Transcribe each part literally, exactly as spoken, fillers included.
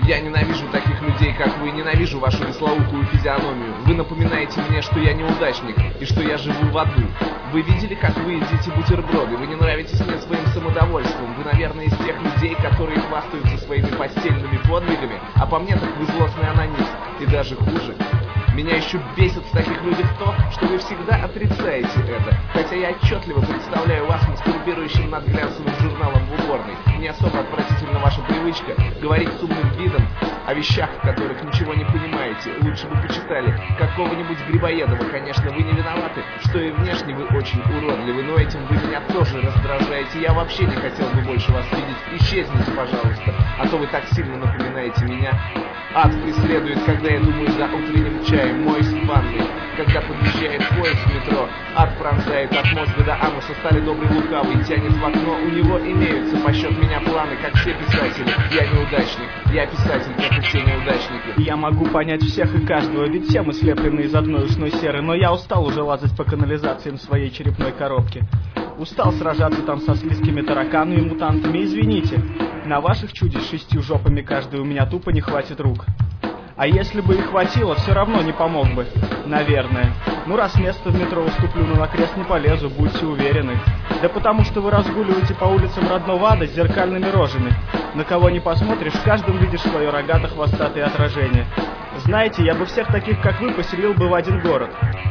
Я ненавижу таких людей, как вы, ненавижу вашу веслоухую физиономию. Вы напоминаете мне, что я неудачник и что я живу в аду. Вы видели, как вы едите бутерброды? Вы не нравитесь мне своим самодовольством. Вы, наверное, из тех людей, которые хвастаются своими постельными подвигами, а по мне так вы злостный анонист. И даже хуже. Меня еще бесит в таких людях то, что вы всегда отрицаете это, хотя я отчетливо представляю вас мастурбирующим над глянцевым журналом в уборной. Не особо отвратительна ваша привычка говорить с умным видом о вещах, в которых ничего не понимаете. Лучше бы почитали какого-нибудь Грибоедова. Конечно, вы не виноваты, что и внешне вы очень уродливы, но этим вы меня тоже раздражаете. Я вообще не хотел бы больше вас видеть. Исчезните, пожалуйста, а то вы так сильно напоминаете меня. Ад преследует, когда я думаю за утренним чаем, моюсь в ванной, когда подъезжает поезд в метро. Ад пронзает от мозга до ануса, стали добрый лукавый, тянет в окно. У него имеются по счет меня планы, как все писатели. Я неудачник, я писатель, как и все неудачники. Я могу понять всех и каждого, ведь все мы слеплены из одной ушной серы. Но я устал уже лазать по канализациям своей черепной коробки. Устал сражаться там со слизкими тараканами и мутантами. Извините, на ваших чуде с шестью жопами каждый у меня тупо не хватит рук. А если бы и хватило, все равно не помог бы. Наверное. Ну раз место в метро уступлю, но на крест не полезу, будьте уверены. Да потому что вы разгуливаете по улицам родного ада с зеркальными рожами. На кого не посмотришь, в каждом видишь свое рогато-хвостатое отражение. Знаете, я бы всех таких, как вы, поселил бы в один город.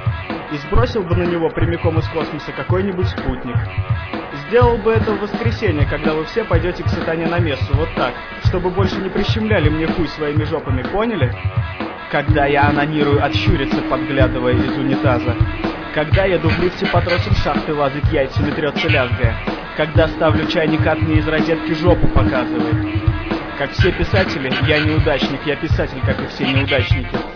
И сбросил бы на него прямиком из космоса какой-нибудь спутник. Сделал бы это в воскресенье, когда вы все пойдете к сатане на мессу, вот так, чтобы больше не прищемляли мне хуй своими жопами, поняли? Когда я анонирую отщуриться, подглядывая из унитаза. Когда еду в лифте по тросам шахты лазать яйцами, трется лязгая. Когда ставлю чайник, от мне из розетки жопу показывает. Как все писатели, я неудачник, я писатель, как и все неудачники.